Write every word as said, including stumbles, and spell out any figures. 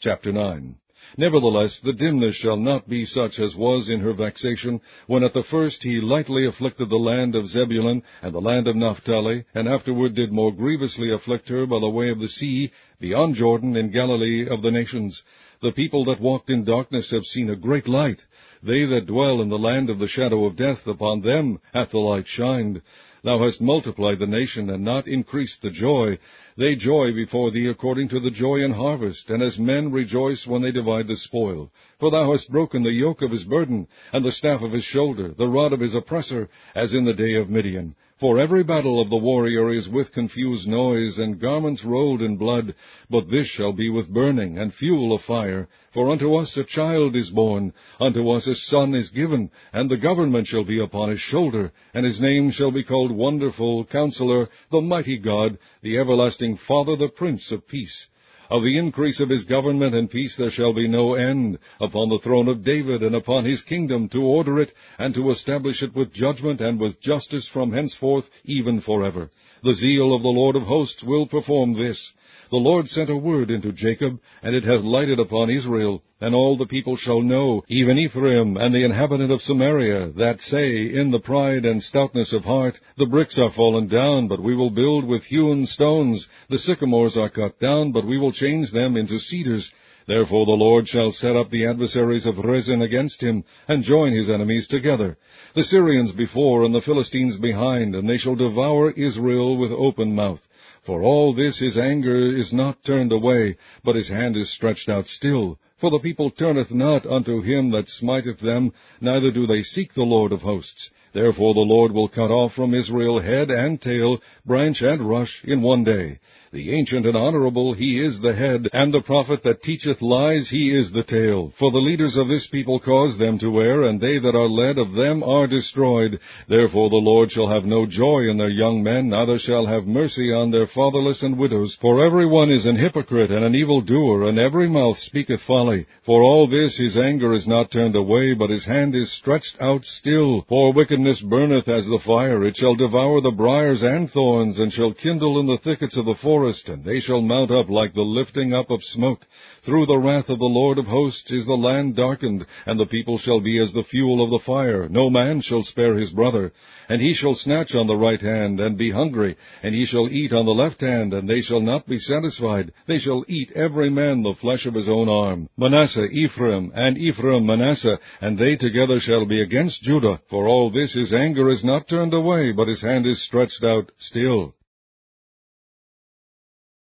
Chapter nine. Nevertheless, the dimness shall not be such as was in her vexation, when at the first he lightly afflicted the land of Zebulun and the land of Naphtali, and afterward did more grievously afflict her by the way of the sea, beyond Jordan, in Galilee of the nations. The people that walked in darkness have seen a great light. They that dwell in the land of the shadow of death, upon them hath the light shined. Thou hast multiplied the nation, and not increased the joy. They joy before thee according to the joy in harvest, and as men rejoice when they divide the spoil. For thou hast broken the yoke of his burden, and the staff of his shoulder, the rod of his oppressor, as in the day of Midian. For every battle of the warrior is with confused noise, and garments rolled in blood. But this shall be with burning, and fuel of fire. For unto us a child is born, unto us a son is given, and the government shall be upon his shoulder, and his name shall be called Wonderful, Counselor, the Mighty God, the Everlasting Father, the Prince of Peace. Of the increase of his government and peace there shall be no end, upon the throne of David and upon his kingdom, to order it, and to establish it with judgment and with justice from henceforth, even forever. The zeal of the Lord of hosts will perform this. The Lord sent a word into Jacob, and it hath lighted upon Israel. And all the people shall know, even Ephraim and the inhabitant of Samaria, that say, in the pride and stoutness of heart, the bricks are fallen down, but we will build with hewn stones. The sycamores are cut down, but we will change them into cedars. Therefore the Lord shall set up the adversaries of Rezin against him, and join his enemies together. The Syrians before, and the Philistines behind, and they shall devour Israel with open mouth. For all this his anger is not turned away, but his hand is stretched out still. For the people turneth not unto him that smiteth them, neither do they seek the Lord of hosts. Therefore the Lord will cut off from Israel head and tail, branch and rush, in one day. The ancient and honorable, he is the head, and the prophet that teacheth lies, he is the tail. For the leaders of this people cause them to err, and they that are led of them are destroyed. Therefore the Lord shall have no joy in their young men, neither shall have mercy on their fatherless and widows. For every one is an hypocrite and an evildoer, and every mouth speaketh folly. For all this his anger is not turned away, but his hand is stretched out still. For wickedness burneth as the fire, it shall devour the briers and thorns, and shall kindle in the thickets of the forest. And they shall mount up like the lifting up of smoke. Through the wrath of the Lord of hosts is the land darkened, and the people shall be as the fuel of the fire. No man shall spare his brother. And he shall snatch on the right hand, and be hungry, and he shall eat on the left hand, and they shall not be satisfied. They shall eat every man the flesh of his own arm. Manasseh Ephraim, and Ephraim Manasseh, and they together shall be against Judah. For all this his anger is not turned away, but his hand is stretched out still.